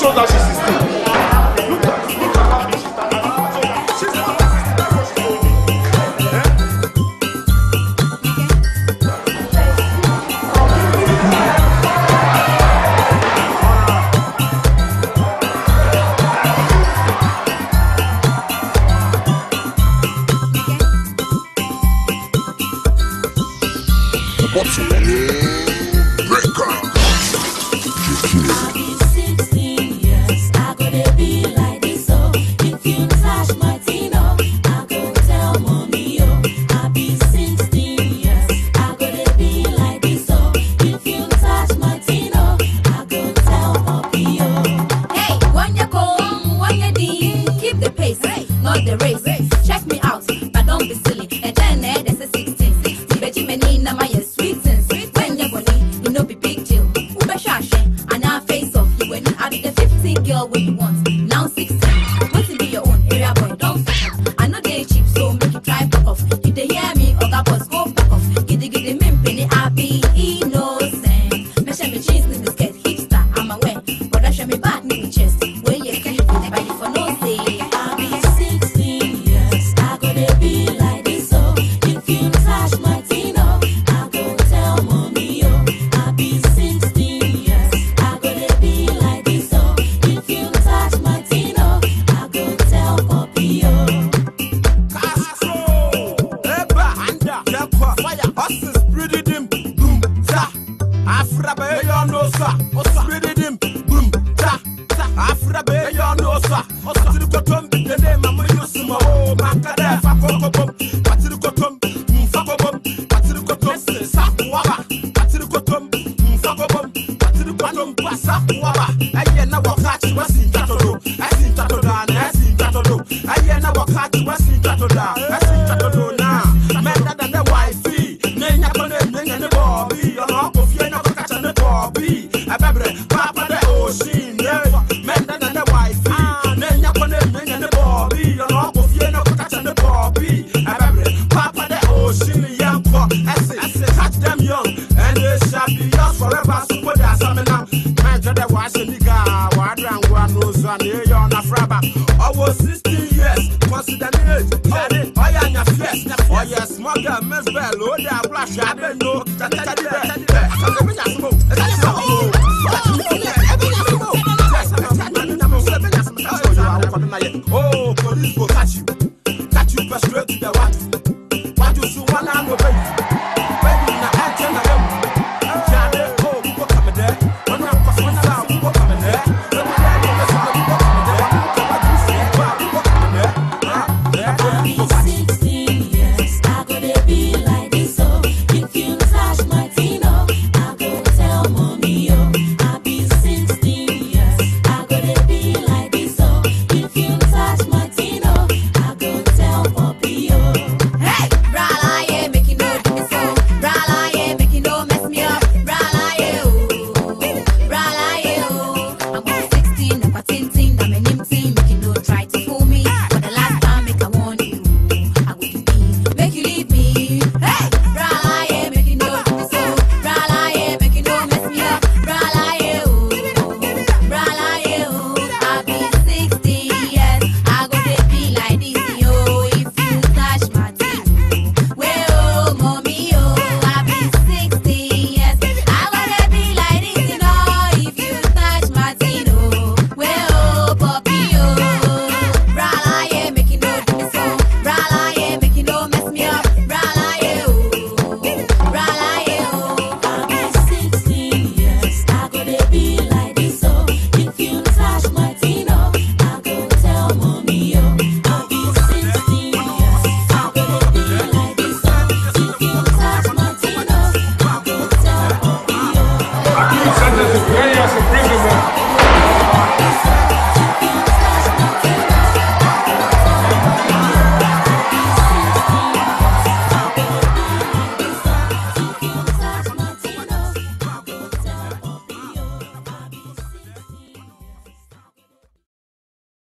shows that she's 16. Look at how big she's standing. She's not 16, that's what she's doing. What's your name? Breaker. I'll be 16 years. I gotta be like this, so if you touch Martino, I go tell mommy, yo. I'll be 16 years. I gotta be like this, so if you touch Martino, I go tell mommy, yo. Hey, when you come, when you deep, keep the pace, not the race. Check me out, but don't be silly. And then there's a 16. But you may need my sweet sense. When you're funny, you know be big deal. And now face off you when I be the 15 girl when you want. Now 16. What's in your own area boy? Don't fuck. I know they cheap, so make you try back off. You they hear me, or that boss go back off. Get the min penny, I be innocent. Measure me jeans, need this get hipster, I'm aware. But I show me back, need me chest. When you can't buy for no say. I'll be 16 years. I gotta be like this, so if you touch Martino, I go tell mommy, yo. I'll be 16 years. I gotta be like this, so if you touch Martino, I go tell Poppy, yo. Castro, Eba, Anda, Yakwa, Fire, Horses, pretty dim, boom, ta. Afrabe, you know, sir. Pretty dim, boom, ta. Afrabe, you know, sir. What's the cotton? The name I'm using my own Macada, Fakobom. What's the cotton? Fakobom. What's the cotton? Sapuaba. What's the cotton? Fakobom. What's the cotton? Sapuaba. I know what catch was in Tatodo. I see Tatoda, I see Tatodo. I know what catch was in Tatoda. I see Tatodo now. Man, than the wifey. Name and the Bobby. Your uncle, you're not catching the Bobby. A baby, Papa, the ocean. Men than the wifey. Name and the Bobby. Your uncle, you're not catching the Bobby. A baby, Papa, the ocean. Young cock, I say, catch them young. And they shall be yours forever. So put that something now. Man, the washing the guy. Wadran, one knows on the young Afraba. I was 16 years. Consider the age. Oh, yeah, your flesh. Oh, yes, smugger, Miss Bell. Oh, yeah, flash. I don't know.